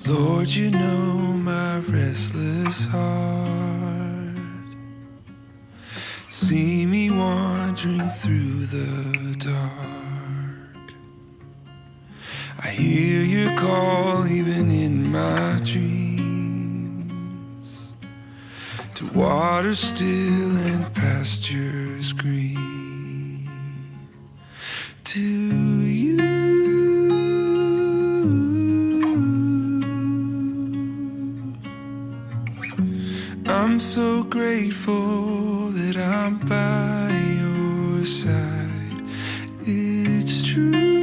Lord, you know my restless heart. See me wandering through the dark. I hear your call even in my dreams, to water still and pastures green. To you I'm so grateful that I'm by your side. It's true.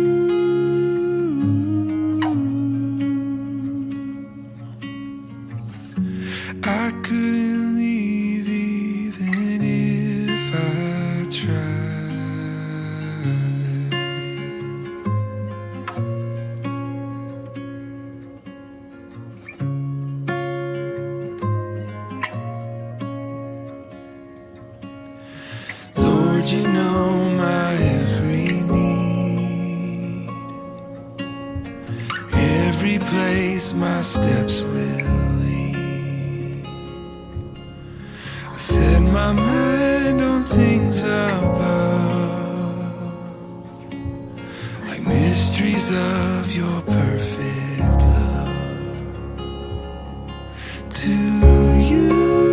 I couldn't leave even if I tried. Lord, you know my every need, every place my steps will lead. I set my mind on things above, like mysteries of your perfect love. To you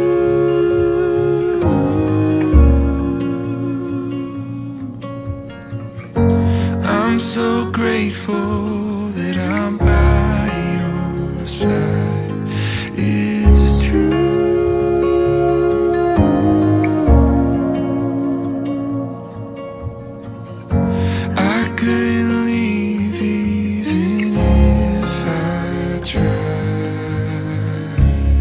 I'm so grateful that I'm by your side. It's true. I couldn't leave even if I tried.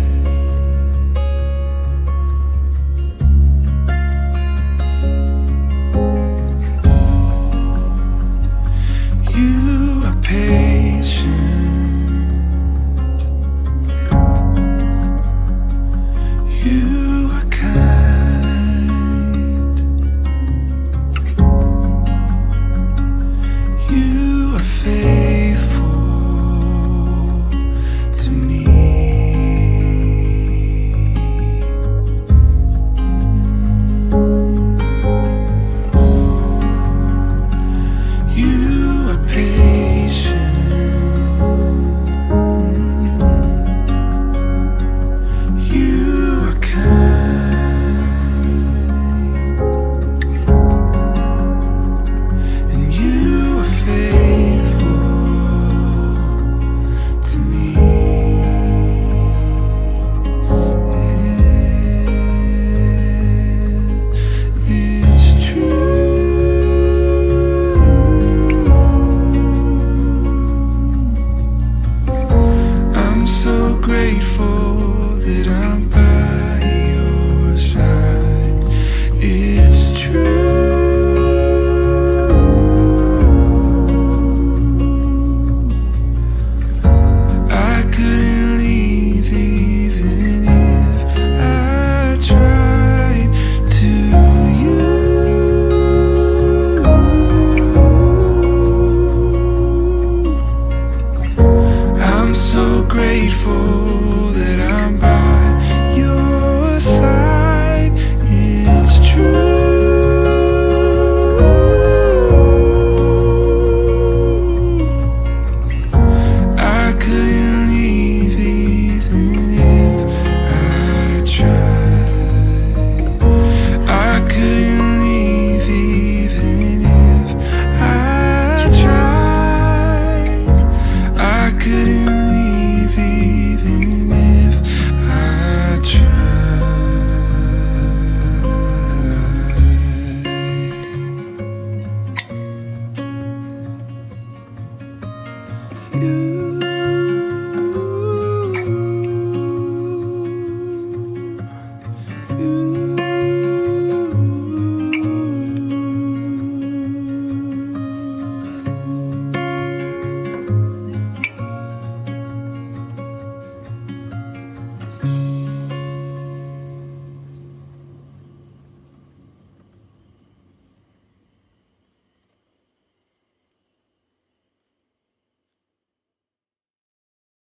You are patient, you are kind, you are faithful to me. You are patient, you are kind, and you are faithful to me. It's true. I'm so grateful that I'm by your side. It's true. I couldn't leave even if I tried. To you I'm so grateful that I'm by your side. It's true. I couldn't leave even if I tried. I couldn't leave even if I tried. I couldn't leave even if I tried. You